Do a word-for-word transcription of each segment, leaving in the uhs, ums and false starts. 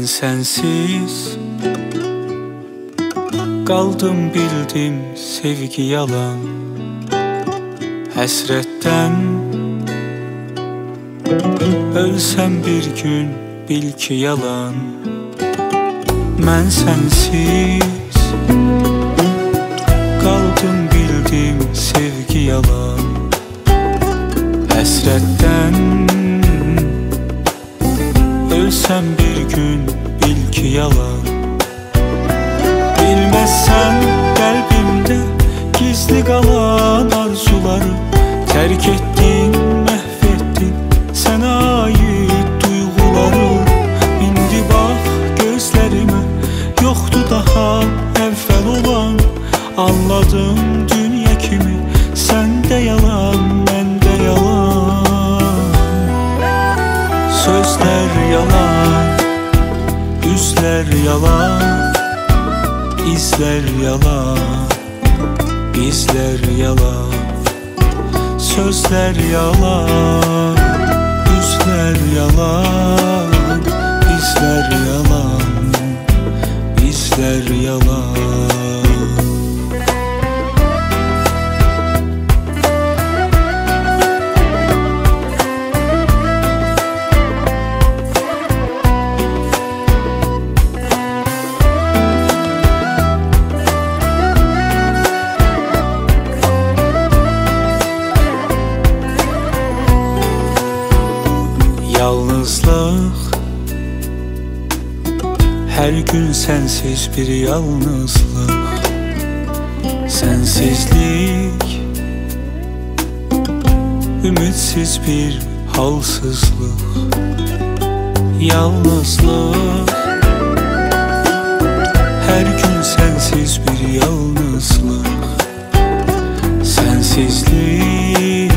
sensiz qaldım, bildim sevgi yalan. Həsrətdən ölsəm bir gün bil ki yalan. Mən sensiz qaldım, bildim sevgi yalan. Həsrətdən ölsəm bir gün bil ki yalan. Bilməzsən qəlbimdə gizli qalan arzuları, tərk etdin, məhv etdin sənə aid duyğuları. İndi bax gözlərimə, yoxdur daha əvvəl olan. Anladım dünya kimi, səndə yalan, məndə yalan. Sözlər yalan, üzlər yalan, izlər yalan, bizlər yalan. Sözlər yalan, üzlər yalan, izlər yalan, bizlər yalan. Yalnızlıq, hər gün sənsiz bir yalnızlıq. Sənsizlik, ümidsiz bir halsızlıq. Yalnızlıq, hər gün sənsiz bir yalnızlıq. Sənsizlik,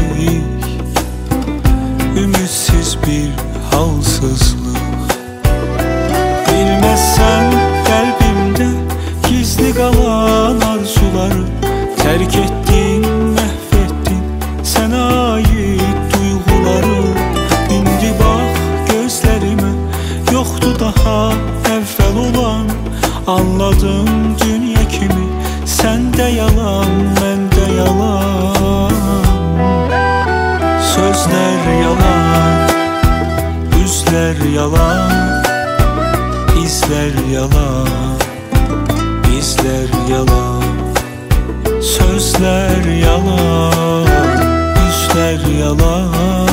ümidsiz bir halsızlıq. Bilməzsən qəlbimdə gizli qalan arzuları, tərk etdin, məhv etdin sənə aid duyğuları. İndi bax gözlərimə, yoxdur daha əvvəl olan. Anladım dünya kimi, səndə yalan, məndə yalan. Sözlər yalan, üzlər yalan, izlər yalan, bizlər yalan. Sözlər yalan, üzlər yalan,